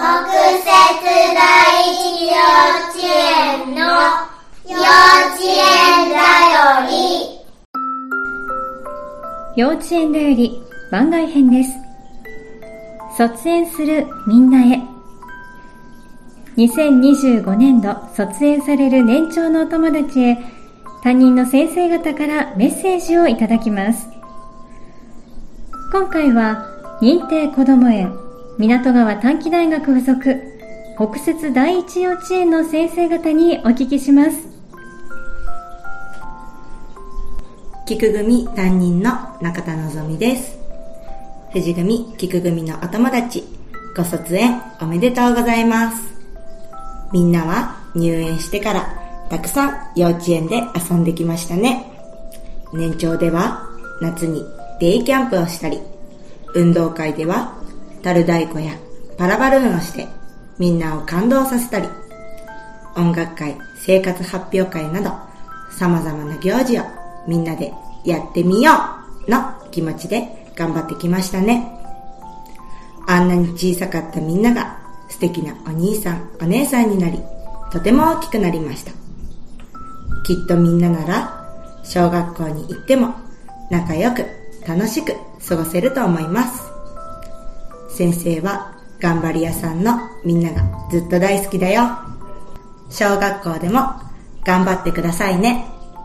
設第一幼稚園の幼稚園だより。 幼稚園だより番外編です。卒園するみんなへ。2025年度卒園される年長のお友達へ、担任の先生方からメッセージをいただきます。今回は認定こども園港川短期大学附属北摂第一幼稚園の先生方にお聞きします。 菊組担任の中田のぞみです。藤組菊組のお友達、ご卒園おめでとうございます。みんなは入園してからたくさん幼稚園で遊んできましたね。年長では夏にデイキャンプをしたり、運動会では樽太鼓やパラバルーンをしてみんなを感動させたり、音楽会、生活発表会など様々な行事をみんなでやってみようの気持ちで頑張ってきましたね。あんなに小さかったみんなが素敵なお兄さんお姉さんになり、とても大きくなりました。きっとみんななら小学校に行っても仲良く楽しく過ごせると思います。先生は頑張り屋さんのみんながずっと大好きだよ。小学校でも頑張ってくださいね。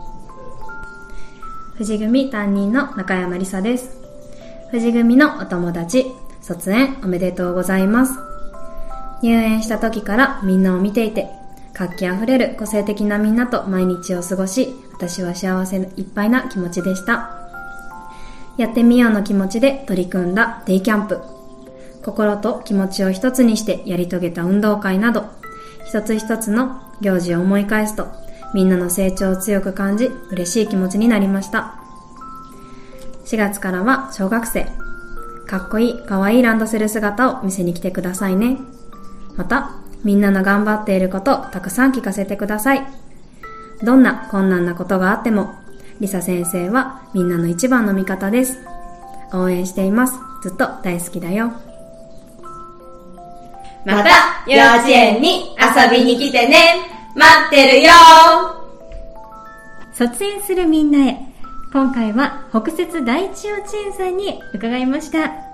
藤組担任の中山りさです。藤組のお友達、卒園おめでとうございます。入園した時からみんなを見ていて、活気あふれる個性的なみんなと毎日を過ごし、私は幸せいっぱいな気持ちでした。やってみようの気持ちで取り組んだデイキャンプ、心と気持ちを一つにしてやり遂げた運動会など、一つ一つの行事を思い返すと、みんなの成長を強く感じ、嬉しい気持ちになりました。4月からは小学生、かっこいいかわいいランドセル姿を見せに来てくださいね。また、みんなの頑張っていることをたくさん聞かせてください。どんな困難なことがあっても、りさ先生はみんなの一番の味方です。応援しています。ずっと大好きだよ。 また幼稚園に遊びに来てね。待ってるよ。 卒園するみんなへ。今回は北摂第一幼稚園さんに伺いました。